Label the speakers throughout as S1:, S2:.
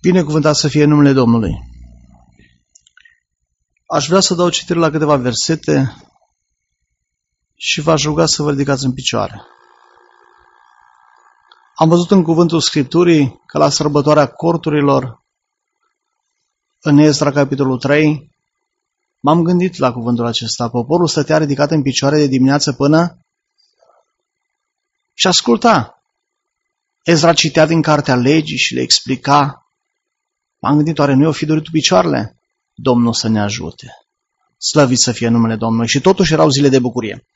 S1: Binecuvântat să fie numele Domnului. Aș vrea să dau citire la câteva versete și v-aș ruga să vă ridicați în picioare. Am văzut în cuvântul Scripturii că la sărbătoarea corturilor, în Ezra, capitolul 3, m-am gândit la cuvântul acesta. Poporul stătea ridicat în picioare de dimineață până și asculta. Ezra citea din cartea legii și le explica. M-am gândit, oare nu i-o fi dorit picioarele? Domnul să ne ajute. Slăvit să fie numele Domnului. Și totuși erau zile de bucurie.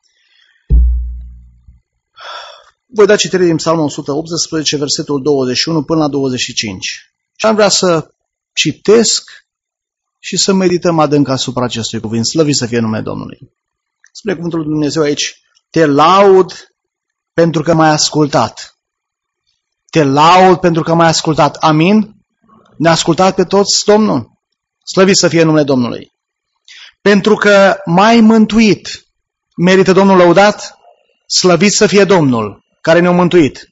S1: Voi da citire din Psalmul 118, versetul 21 până la 25. Și am vrea să citesc și să medităm adânc asupra acestui cuvânt. Slăvit să fie numele Domnului. Spune cuvântul lui Dumnezeu aici: te laud pentru că m-ai ascultat. Te laud pentru că m-ai ascultat. Amin? Ne-a ascultat pe toți Domnul? Slăvit să fie numele Domnului. Pentru că m-ai mântuit. Merită Domnul lăudat? Slăvit să fie Domnul care ne-a mântuit.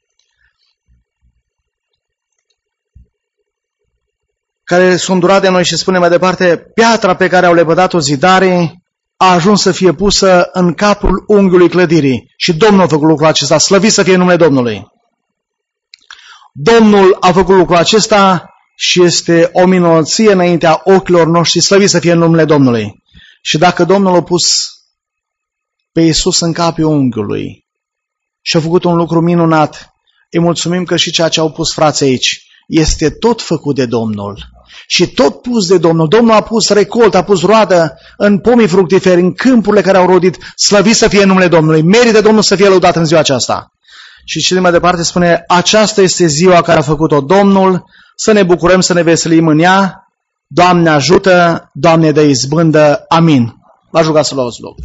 S1: Care s-a îndurat de noi și spune mai departe: piatra pe care au lepădat-o zidarii a ajuns să fie pusă în capul unghiului clădirii. Și Domnul a făcut lucrul acesta. Slăvit să fie numele Domnului. Domnul a făcut lucrul acesta și este o minunăție înaintea ochilor noștri. Slăvit să fie numele Domnului. Și dacă Domnul a pus pe Iisus în capul unghiului și a făcut un lucru minunat, îi mulțumim că și ceea ce au pus frații aici este tot făcut de Domnul și tot pus de Domnul. Domnul a pus recolt, a pus roadă în pomii fructiferi, în câmpurile care au rodit. Slăvit să fie numele Domnului. Merită Domnul să fie lăudat în ziua aceasta. Și cel mai departe spune: aceasta este ziua care a făcut-o Domnul, să ne bucurăm, să ne veselim în ea. Doamne ajută, Doamne dă izbândă. Amin. V-aș ruga să luați loc.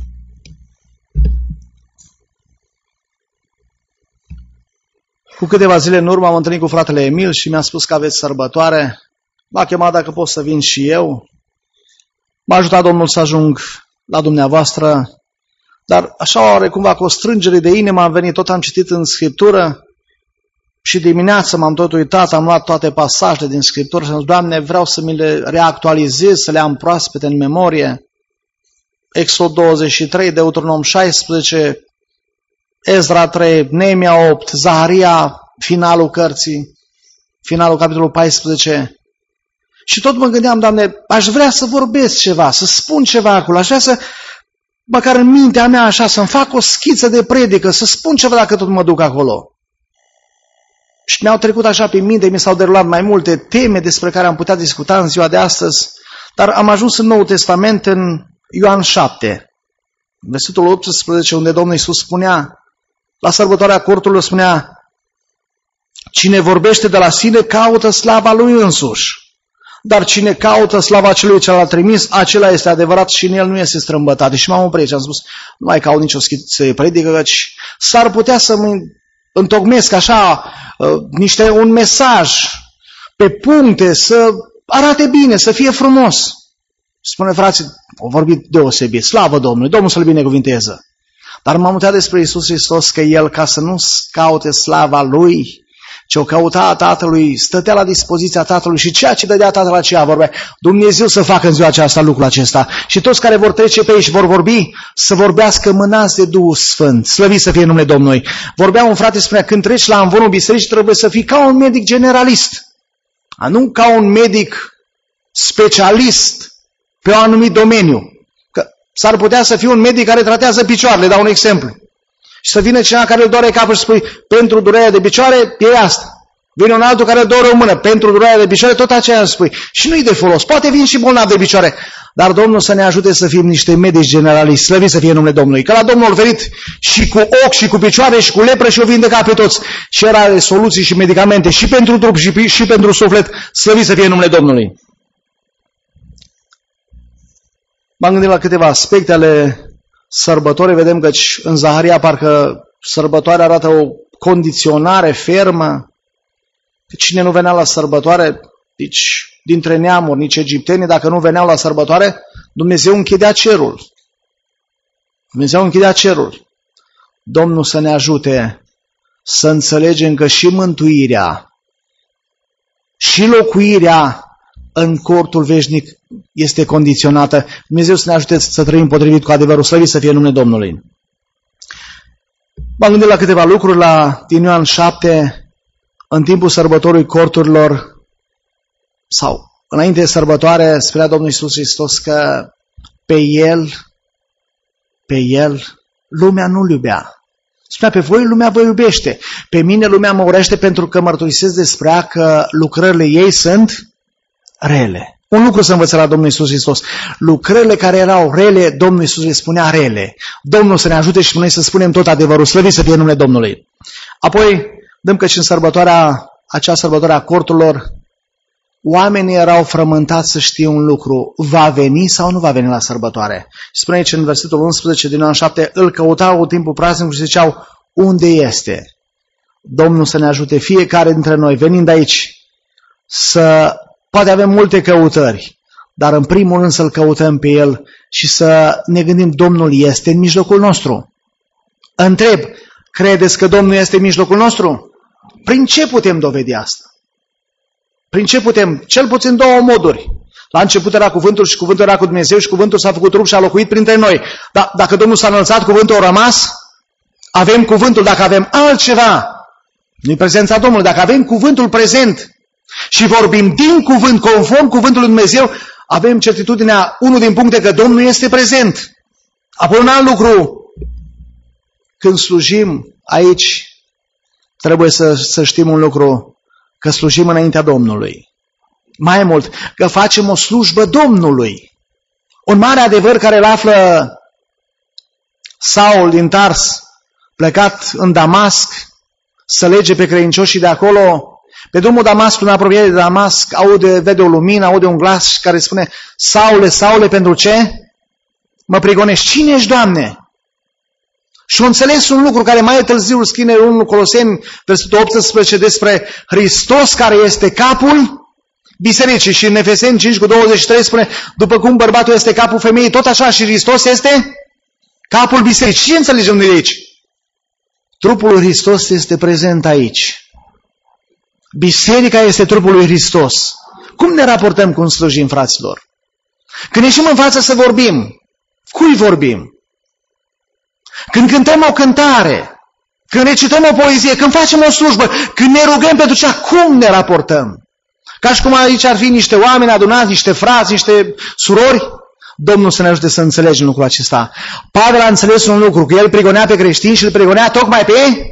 S1: Cu câteva zile în urmă am întâlnit cu fratele Emil și mi-a spus că aveți sărbătoare. M-a chemat dacă pot să vin și eu. M-a ajutat Domnul să ajung la dumneavoastră. Dar așa oare cumva cu o strângere de inimă am venit, tot am citit în Scriptură și dimineața m-am tot uitat, am luat toate pasajele din Scriptură și am zis: Doamne, vreau să mi le reactualizez, să le am proaspete în memorie. Exod 23, Deuteronom 16, Ezra 3, Neemia 8, Zaharia, finalul cărții, finalul capitolul 14. Și tot mă gândeam: Doamne, aș vrea să vorbesc ceva, să spun ceva acolo, aș vrea să, măcar în mintea mea așa, să-mi fac o schiță de predică, să spun ceva dacă tot mă duc acolo. Și mi-au trecut așa pe minte, mi s-au derulat mai multe teme despre care am putea discuta în ziua de astăzi, dar am ajuns în Noul Testament, în Ioan 7, versetul 18, unde Domnul Iisus spunea, la sărbătoarea corturilor spunea: cine vorbește de la sine caută slava lui însuși, dar cine caută slava celui ce l-a trimis, acela este adevărat și în el nu este strâmbătat. Și m-am oprit și am spus: nu mai caut nicio schiță de predică, căci s-ar putea să-mi întocmesc așa un mesaj pe puncte, să arate bine, să fie frumos. Spune frații, au vorbit deosebit, slavă Domnului, Domnul să-L binecuvinteze. Dar m-am uitat despre Iisus Hristos că El, ca să nu caute slava Lui, ce o căuta a Tatălui, stătea la dispoziția Tatălui și ceea ce dădea Tatăl aceea vorbea. Dumnezeu să facă în ziua aceasta lucrul acesta. Și toți care vor trece pe aici vor vorbi, să vorbească mânați de Duhul Sfânt. Slăvit să fie numele Domnului. Vorbea un frate, spunea: când treci la amvonul bisericii trebuie să fii ca un medic generalist, nu ca un medic specialist pe un anumit domeniu. Că s-ar putea să fie un medic care tratează picioarele, dau un exemplu. Și să vină cineva care îl doare capul și spui: pentru durerea de picioare e asta. Vine un altul care îl doare o mână, pentru durerea de picioare tot aceea spui. Și nu-i de folos. Poate vin și bolnav de picioare. Dar Domnul să ne ajute să fim niște medici generaliști. Slăvit să fie numele Domnului. Că la Domnul a venit și cu ochi, și cu picioare, și cu lepră și o vindeca pe toți. Și era soluții și medicamente și pentru trup și pentru suflet. Slăvit să fie numele Domnului. M-am gândit la câteva aspecte ale sărbătorii. Vedem că în Zaharia parcă sărbătoarea arată o condiționare fermă. Că cine nu venea la sărbătoare, deci dintre neamuri, nici egiptenii, dacă nu veneau la sărbătoare, Dumnezeu închidea cerul. Dumnezeu închidea cerul. Domnul să ne ajute să înțelegem că și mântuirea și locuirea în cortul veșnic este condiționată. Dumnezeu să ne ajute să trăim potrivit cu adevărul, slăvit să fie numele Domnului. M-am gândit la câteva lucruri din Ioan 7, în timpul sărbătorii corturilor, sau înainte de sărbătoare, spunea Domnul Iisus Hristos că pe El, lumea nu-L iubea. Spunea, pe voi lumea vă iubește. Pe mine lumea mă urăște pentru că mărturisesc despre ea că lucrările ei sunt rele. Un lucru să învățăm la Domnul Iisus Hristos. Lucrările care erau rele, Domnul Iisus le spunea rele. Domnul să ne ajute și noi să spunem tot adevărul. Slăvit să fie numele Domnului. Apoi, dăm că și în acea sărbătoare a corturilor, oamenii erau frământați să știe un lucru. Va veni sau nu va veni la sărbătoare? Și spune aici în versetul 11 din Ioan 7, îl căutau în timpul praznicului și ziceau, unde este? Domnul să ne ajute fiecare dintre noi, venind aici, poate avem multe căutări, dar în primul rând să-L căutăm pe El și să ne gândim, Domnul este în mijlocul nostru. Întreb, credeți că Domnul este în mijlocul nostru? Prin ce putem dovedi asta? Prin ce putem? Cel puțin două moduri. La început era cuvântul și cuvântul era cu Dumnezeu și cuvântul s-a făcut trup și a locuit printre noi. Dar dacă Domnul s-a înălțat, cuvântul a rămas, avem cuvântul. Dacă avem altceva, nu-i prezența Domnului, dacă avem cuvântul prezent și vorbim din cuvânt, conform cuvântului lui Dumnezeu, avem certitudinea, unul din puncte, că Domnul este prezent. Apoi un alt lucru, când slujim aici, trebuie să știm un lucru, că slujim înaintea Domnului. Mai mult, că facem o slujbă Domnului. Un mare adevăr care îl află Saul din Tars, plecat în Damasc, să lege pe credincioșii de acolo. Pe drumul Damascului, în apropiere de Damasc, vede o lumină, aude un glas care spune, Saule, Saule, pentru ce? Mă prigonești. Cine ești, Doamne? Și am înțeles un lucru care mai târziu scrie în 1 Coloseni, versetul 18, despre Hristos care este capul bisericii. Și în Efeseni 5:23 spune, după cum bărbatul este capul femeii, tot așa și Hristos este capul bisericii. Ce înțelegem de aici? Trupul lui Hristos este prezent aici. Biserica este trupul lui Hristos. Cum ne raportăm cum slujim, fraților? Când ieșim în față să vorbim, cui vorbim? Când cântăm o cântare, când recităm o poezie, când facem o slujbă, când ne rugăm pentru cea, cum ne raportăm? Ca și cum aici ar fi niște oameni adunați, niște frați, niște surori. Domnul să ne ajute să înțelegem lucrul acesta. Pavel a înțeles un lucru, că el prigonea pe creștini și îl prigonea tocmai pe ei.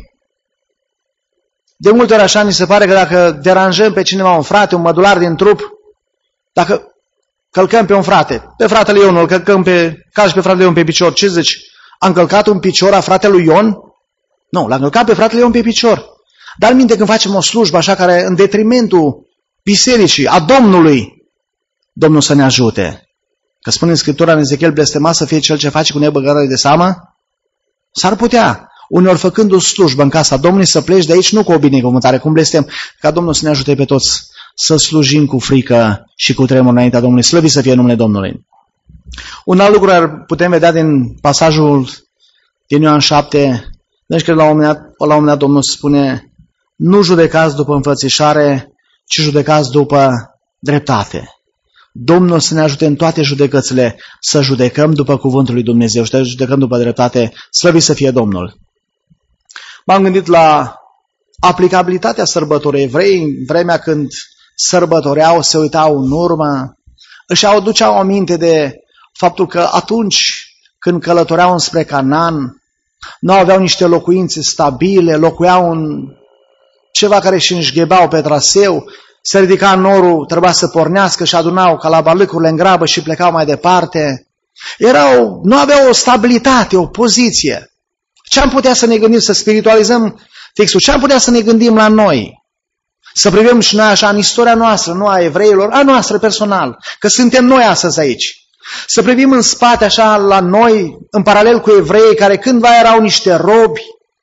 S1: De multe ori așa mi se pare că dacă deranjăm pe cineva, un frate, un mădular din trup, dacă călcăm pe un frate, pe fratele Ion, îl călcăm calci pe fratele Ion pe picior, ce zici? A încălcat un picior a fratelui Ion? Nu, l-a încălcat pe fratele Ion pe picior. Dar minte când facem o slujbă așa care în detrimentul bisericii, a Domnului, Domnul să ne ajute. Că spune în Scriptura în Ezechiel, blestemat să fie cel ce face cu nebăgare de seamă? S-ar putea, uneori făcând o slujbă în casa Domnului, să pleci de aici nu cu o binecuvântare, cum blestem, ca Domnul să ne ajute pe toți să slujim cu frică și cu tremur înaintea Domnului. Slăvit să fie numele Domnului. Un alt lucru ar putem vedea din pasajul din Ioan 7, deci că la un moment dat Domnul spune, nu judecați după înfățișare, ci judecați după dreptate. Domnul să ne ajute în toate judecățile să judecăm după cuvântul lui Dumnezeu și să judecăm după dreptate, slăvit să fie Domnul. M-am gândit la aplicabilitatea sărbătorii. Evrei, în vremea când sărbătoreau, se uitau în urmă, își aduceau aminte de faptul că atunci când călătoreau înspre Canaan, nu aveau niște locuințe stabile, locuiau în ceva care își înșghebeau pe traseu, se ridica norul, trebuia să pornească și adunau calabalâcurile în grabă și plecau mai departe. Nu aveau o stabilitate, o poziție. Ce am putea să ne gândim, să spiritualizăm textul? Ce am putea să ne gândim la noi? Să privim și noi așa în istoria noastră, nu a evreilor, a noastră personal, că suntem noi astăzi aici. Să privim în spate așa la noi, în paralel cu evreii care cândva erau niște robi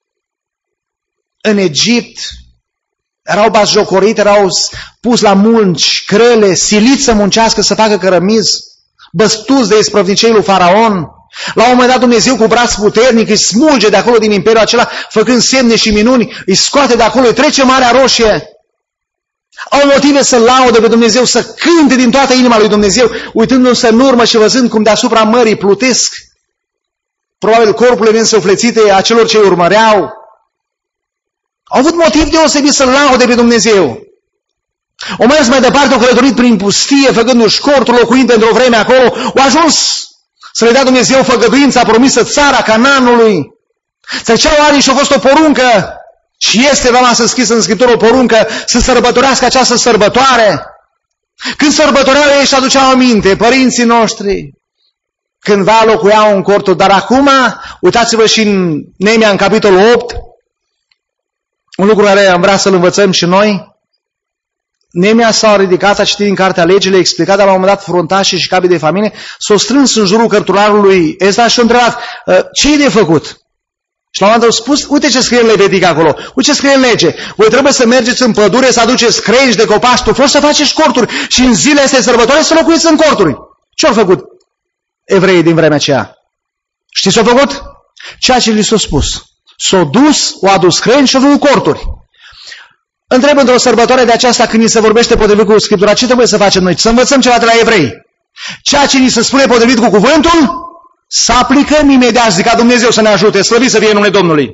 S1: în Egipt, erau batjocoriți, erau pus la munci, crele, siliți să muncească, să facă cărămizi, băstuți de isprăvnicei lui Faraon. La un moment dat Dumnezeu cu braț puternic îi smulge de acolo din imperiul acela, făcând semne și minuni, îi scoate de acolo, îi trece Marea Roșie. Au motive să laude pe Dumnezeu, să cânte din toată inima lui Dumnezeu, uitându-se în urmă și văzând cum deasupra mării plutesc probabil corpurile neînsuflețite a celor ce îi urmăreau. Au avut motiv deosebit să laude pe Dumnezeu. O mers mai departe, au călătorit prin pustie, făcându-și cortul, locuind într-o vreme acolo, au ajuns să le dea Dumnezeu făgăduința promisă, țara Canaanului. Treceau ani și a fost o poruncă și este rămasă scrisă în Scriptură o poruncă să sărbătorească această sărbătoare. Când sărbătoreau ei și aduceau aminte, părinții noștri cândva locuiau în cortul, dar acum, uitați-vă și în Neemia, în capitolul 8, un lucru care am vrea să-l învățăm și noi. Neemia s-a ridicat, a citit din Cartea Legii, a explicat, dar la un moment dat fruntașii și capii de familie s-au strâns în jurul cărturarului Ezra și au întrebat, ce e de făcut? Și la un moment dat au spus, uite ce scrie în Levitic acolo, uite ce scrie în lege, voi trebuie să mergeți în pădure, să aduceți crengi de copaci tufoși, să faceți corturi și în zilele astea sărbătoare să locuiți în corturi. Ce au făcut evreii din vremea aceea? Știți ce au făcut? Ceea ce li s-a spus. S-au dus, au adus crengi și au făcut corturi. Întreb într-o sărbătoare de aceasta, când ni se vorbește potrivit cu Scriptura, ce trebuie să facem noi? Să învățăm ceva de la evrei. Ceea ce ni se spune potrivit cu cuvântul, să aplicăm imediat, zic ca Dumnezeu să ne ajute, slăvit să fie numele Domnului.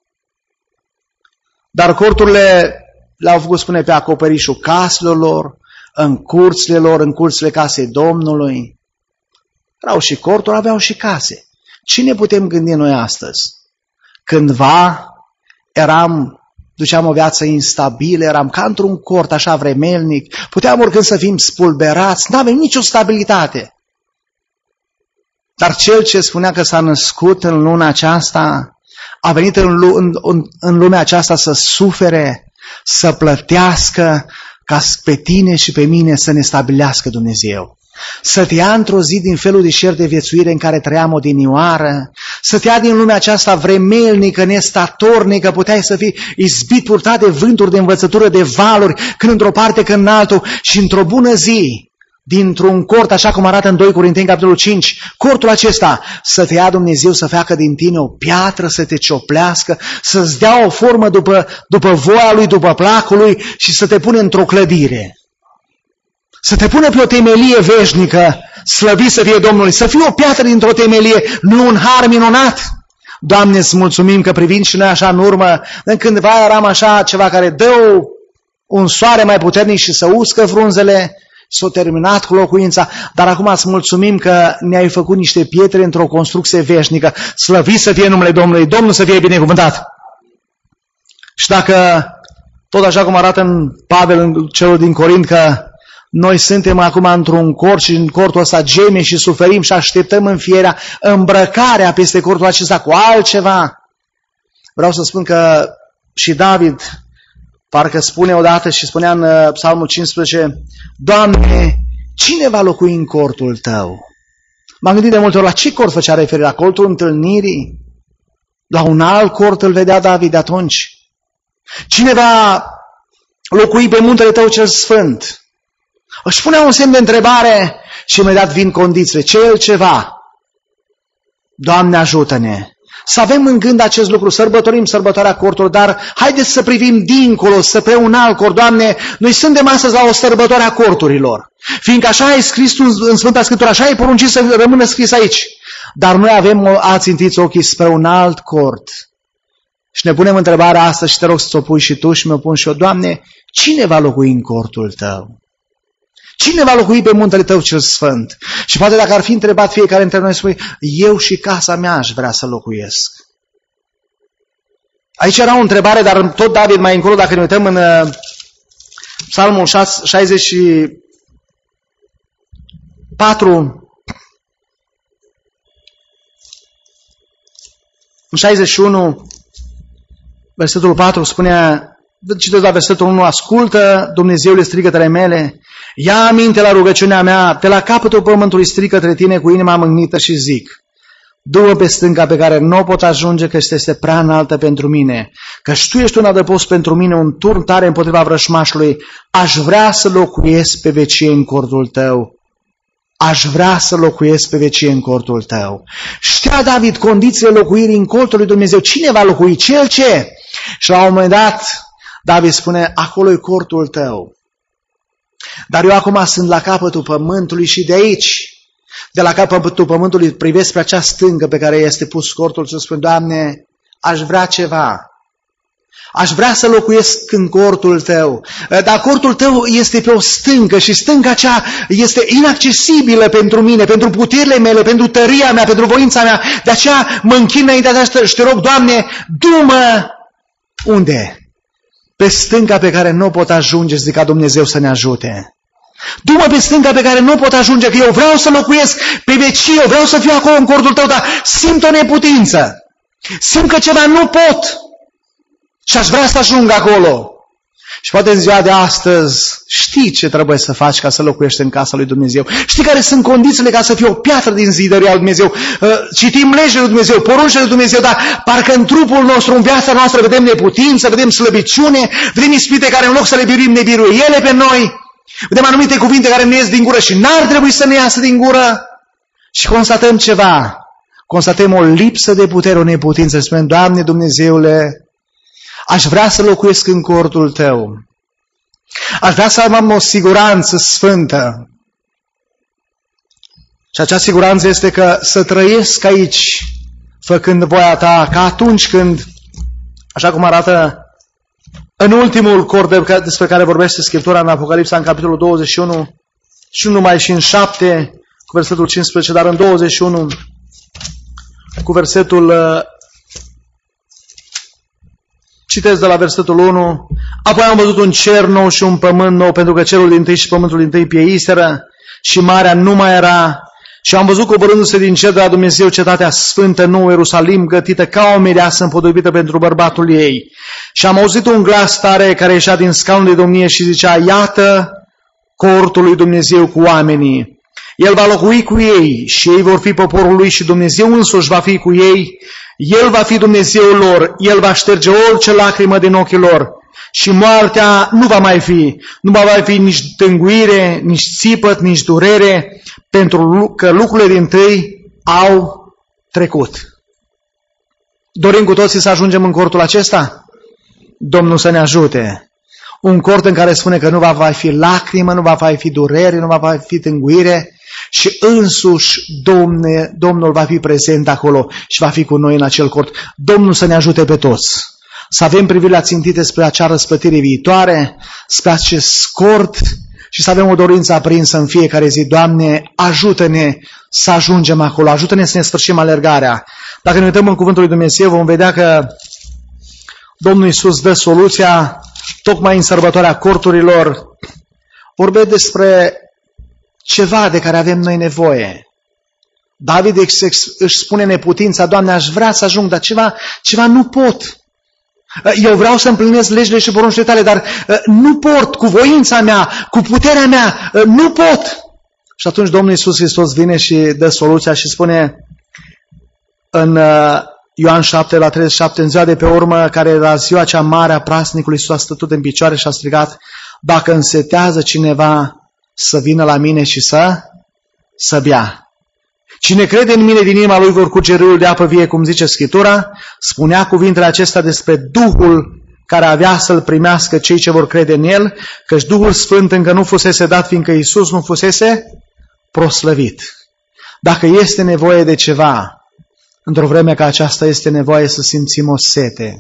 S1: Dar corturile le-au făcut, spune, pe acoperișul caselor lor, în curțile lor, în curțile casei Domnului. Erau și corturi, aveau și case. Cine putem gândi noi astăzi? Cândva duceam o viață instabilă, eram ca într-un cort așa vremelnic, puteam oricând să fim spulberați, n-avem nicio stabilitate. Dar cel ce spunea că s-a născut în luna aceasta, a venit în lumea aceasta să sufere, să plătească, ca pe tine și pe mine să ne stabilească Dumnezeu. Să te ia într-o zi din felul deșert de viețuire în care trăiam odinioară, să te ia din lumea aceasta vremelnică, nestatornică, puteai să fii izbit, purtat de vânturi, de învățătură, de valuri, când într-o parte, când în altul, și într-o bună zi, dintr-un cort, așa cum arată în 2 Corinteni, capitolul 5, cortul acesta, să te ia Dumnezeu să facă din tine o piatră, să te cioplească, să-ți dea o formă după voia Lui, după placul Lui și să te pune într-o clădire. Să te pune pe o temelie veșnică, slăvit să fie Domnului, să fie o piatră dintr-o temelie, nu un har minunat. Doamne, îți mulțumim că privind și noi așa în urmă, în cândva eram așa ceva care dă un soare mai puternic și să uscă frunzele, s-a terminat cu locuința, dar acum îți mulțumim că ne-ai făcut niște pietre într-o construcție veșnică, slăvit să fie numele Domnului, Domnul să fie binecuvântat. Și dacă, tot așa cum arată în Pavel, în celor din Corint, că noi suntem acum într-un cort și în cortul ăsta gemem și suferim și așteptăm înfierea, îmbrăcarea peste cortul acesta cu altceva. Vreau să spun că și David parcă spune odată și spunea în Psalmul 15, Doamne, cine va locui în cortul Tău? M-am gândit de multe ori la ce cort făcea referire, la cortul întâlnirii? La un alt cort îl vedea David de atunci. Cine va locui pe muntele Tău cel sfânt? Își punea un semn de întrebare și imediat vin condițiile. Cel ceva. Doamne, ajută-ne. Să avem în gând acest lucru, sărbătorim sărbătoarea cortului, dar haideți să privim dincolo, spre un alt cort. Doamne, noi suntem astăzi la o sărbătoare a corturilor. Fiindcă așa ai scris în Sfânta Scriptură, așa ai poruncit să rămână scris aici. Dar noi avem ațintiți ochii spre un alt cort. Și ne punem întrebarea asta și te rog să-ți o pui și tu și mi-o pun și eu. Doamne, cine va locui în cortul Tău? Cine va locui pe muntele Tău cel sfânt? Și poate dacă ar fi întrebat fiecare dintre noi, spune, eu și casa mea aș vrea să locuiesc. Aici era o întrebare, dar tot David mai încolo, dacă ne uităm în Psalmul 64, în 61, versetul 4 spunea, citesc la versetul 1, ascultă, Dumnezeule, strigătele mele, ia aminte la rugăciunea mea, pe la capătul pământului strig către tine cu inima mâhnită și zic, du-mă pe stânca pe care nu pot ajunge, că este prea înaltă pentru mine, căci tu ești un adăpost pentru mine, un turn tare împotriva vrășmașului, aș vrea să locuiesc pe vecie în cortul Tău. Aș vrea să locuiesc pe vecie în cortul Tău. Știa David condițiile locuirii în cortul lui Dumnezeu. Cine va locui? Cel ce? Și la un moment dat, David spune, acolo e cortul Tău. Dar eu acum sunt la capătul pământului și de aici, de la capătul pământului, privesc spre acea stângă pe care este pus cortul și spun, Doamne, aș vrea ceva. Aș vrea să locuiesc în cortul tău, dar cortul tău este pe o stâncă și stânca aceea este inaccesibilă pentru mine, pentru puterile mele, pentru tăria mea, pentru voința mea. De aceea mă închin înaintea ta și te rog, Doamne, du-mă unde? Pe stânca pe care nu pot ajunge, zic ca Dumnezeu să ne ajute. Du-mă pe stânca pe care nu pot ajunge, că eu vreau să locuiesc pe vecie, eu vreau să fiu acolo în cortul tău, dar simt o neputință. Simt că ceva nu pot. Și aș vrea să ajung acolo. Și poate în ziua de astăzi știi ce trebuie să faci ca să locuiești în casa lui Dumnezeu. Știi care sunt condițiile ca să fii o piatră din zidăria lui Dumnezeu. Citim legile lui Dumnezeu, poruncile lui Dumnezeu, dar parcă în trupul nostru, în viața noastră, vedem neputință, vedem slăbiciune, vedem ispite care în loc să le biruim, ne biruie ele pe noi. Vedem anumite cuvinte care ne ies din gură și n-ar trebui să ne iasă din gură. Și constatăm ceva. Constatăm o lipsă de putere, o neputință. Spunem, Doamne Dumnezeule, aș vrea să locuiesc în cortul tău. Aș vrea să am o siguranță sfântă. Și acea siguranță este că să trăiesc aici, făcând voia ta, ca atunci când, așa cum arată în ultimul cort despre care vorbește Scriptura în Apocalipsa, în capitolul 21, și nu numai și în 7, cu versetul 15, dar în 21, cu versetul citesc de la versetul 1. Apoi am văzut un cer nou și un pământ nou, pentru că cerul dintâi și pământul dintâi pieiseră și marea nu mai era. Și am văzut coborându-se din cer de la Dumnezeu cetatea sfântă, nouă Ierusalim, gătită ca o mireasă împodobită pentru bărbatul ei. Și am auzit un glas tare care ieșea din scaunul de domnie și zicea, iată cortul lui Dumnezeu cu oamenii. El va locui cu ei și ei vor fi poporul lui și Dumnezeu însuși va fi cu ei. El va fi Dumnezeul lor, El va șterge orice lacrimă din ochii lor și moartea nu va mai fi. Nu va mai fi nici tânguire, nici țipăt, nici durere, pentru că lucrurile dintâi au trecut. Dorim cu toții să ajungem în cortul acesta? Domnul să ne ajute. Un cort în care spune că nu va mai fi lacrimă, nu va mai fi durere, nu va mai fi tânguire, și însuși Domnul va fi prezent acolo și va fi cu noi în acel cort. Domnul să ne ajute pe toți. Să avem privirea țintite spre acea răsplătire viitoare, spre acest cort și să avem o dorință aprinsă în fiecare zi. Doamne, ajută-ne să ajungem acolo, ajută-ne să ne sfârșim alergarea. Dacă ne uităm în Cuvântul lui Dumnezeu, vom vedea că Domnul Iisus dă soluția tocmai în sărbătoarea corturilor. Vorbește despre ceva de care avem noi nevoie. David își spune neputința, Doamne, aș vrea să ajung, dar ceva nu pot. Eu vreau să împlinesc legile și poruncile tale, dar nu pot, cu voința mea, cu puterea mea, nu pot. Și atunci Domnul Iisus Hristos vine și dă soluția și spune în Ioan 7, la 37, în ziua de pe urmă, care era ziua cea mare a praznicului, Iisus a stătut în picioare și a strigat, dacă însetează cineva, să vină la mine și să bea. Cine crede în mine, din inima lui vor curge râul de apă vie, cum zice Scriptura. Spunea cuvintele acestea despre Duhul care avea să-L primească cei ce vor crede în El, căci Duhul Sfânt încă nu fusese dat, fiindcă Iisus nu fusese proslăvit. Dacă este nevoie de ceva, într-o vreme ca aceasta este nevoie să simțim o sete.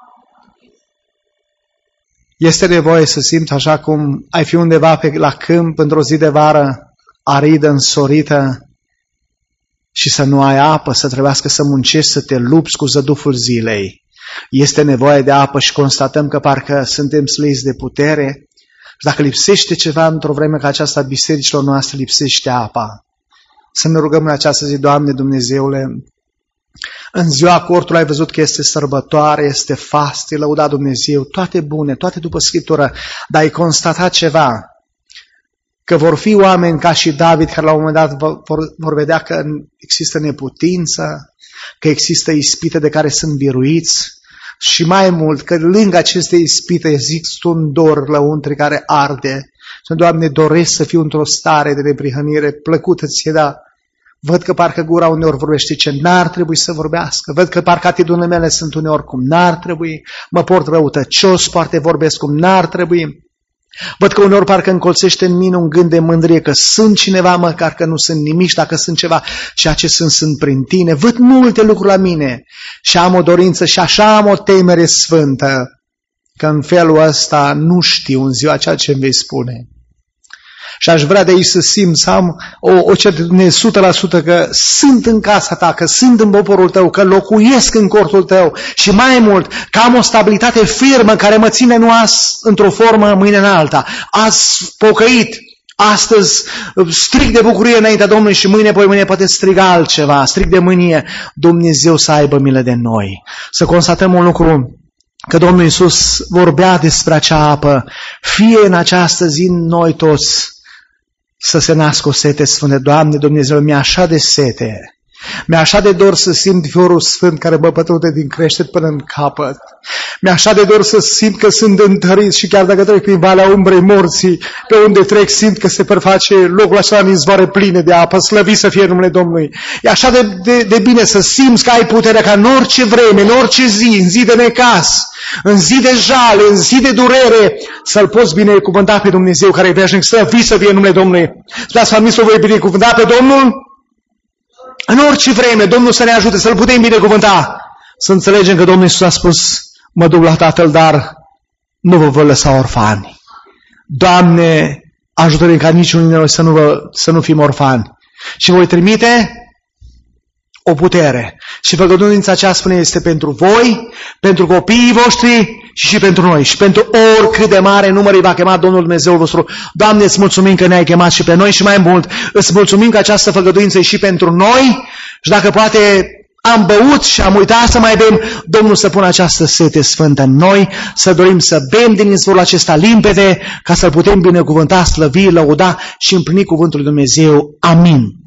S1: Este nevoie să simți așa cum ai fi undeva la câmp într-o zi de vară, aridă, însorită, și să nu ai apă, să trebuiască să muncești, să te lupți cu zăduful zilei. Este nevoie de apă și constatăm că parcă suntem slăiți de putere. Și dacă lipsește ceva într-o vreme ca aceasta, bisericilor noastre lipsește apa. Să ne rugăm în această zi, Doamne Dumnezeule, în ziua cortului ai văzut că este sărbătoare, este fast, e lăudat Dumnezeu, toate bune, toate după Scriptură, dar ai constatat ceva, că vor fi oameni ca și David, care la un moment dat vor vedea că există neputință, că există ispite de care sunt biruiți și mai mult, că lângă aceste ispite există un dor lăuntri care arde. Și, Doamne, doresc să fiu într-o stare de neprihănire plăcută ție, dar văd că parcă gura uneori vorbește ce n-ar trebui să vorbească. Văd că parcă atitudinile mele sunt uneori cum n-ar trebui. Mă port răutăcios, poate vorbesc cum n-ar trebui. Văd că uneori parcă încolțește în mine un gând de mândrie că sunt cineva, măcar că nu sunt nimic, și dacă sunt ceva, ceea ce sunt prin tine. Văd multe lucruri la mine și am o dorință și așa am o temere sfântă, că în felul ăsta nu știu în ziua aceea ce îmi vei spune. Și aș vrea de aici să simt, să am o certitudine 100% că sunt în casa ta, că sunt în poporul tău, că locuiesc în cortul tău și mai mult, că am o stabilitate firmă care mă ține nu azi într-o formă, mâine în alta. Azi pocăit, astăzi strig de bucurie înaintea Domnului și mâine, poi mâine poate striga altceva, strig de mânie. Dumnezeu să aibă milă de noi. Să constatăm un lucru, că Domnul Iisus vorbea despre acea apă, fie în această zi noi toți să se nască o sete sfântă. Doamne, Dumnezeu, mi-e așa de sete, mi-e așa de dor să simt fiorul sfânt care mă pătrunde din creștet până în capăt. Mi-e așa de dor să simt că sunt întărit și chiar dacă trec prin valea umbrei morții, pe unde trec simt că se preface locul acela în izvoare pline de apă, slăvit să fie numele Domnului. E așa de bine să simți că ai puterea ca în orice vreme, în orice zi, în zi de necas, în zi de jale, în zi de durere, să-L poți binecuvânta pe Dumnezeu care e veșnic, slăvit să fie numele Domnului. Spuneați, să voi binecuvânta pe Domnul? În orice vreme, Domnul să ne ajute să-L putem binecuvânta. Să înțelegem că Domnul Iisus a spus, mă duc la Tatăl, dar nu vă voi lăsa orfani. Doamne, ajută-ne ca niciunul dintre noi să nu fim orfani. Și voi trimite o putere. Și făgăduința aceea, spune, este pentru voi, pentru copiii voștri și pentru noi. Și pentru oricât de mare număr îi va chema Domnul Dumnezeu vostru. Doamne, îți mulțumim că ne-ai chemat și pe noi și mai mult. Îți mulțumim că această făgăduință e și pentru noi. Și dacă poate am băut și am uitat să mai bem, Domnul să pună această sete sfântă în noi, să dorim să bem din izvorul acesta limpede, ca să-L putem binecuvânta, slăvi, lăuda și împlini cuvântul lui Dumnezeu. Amin.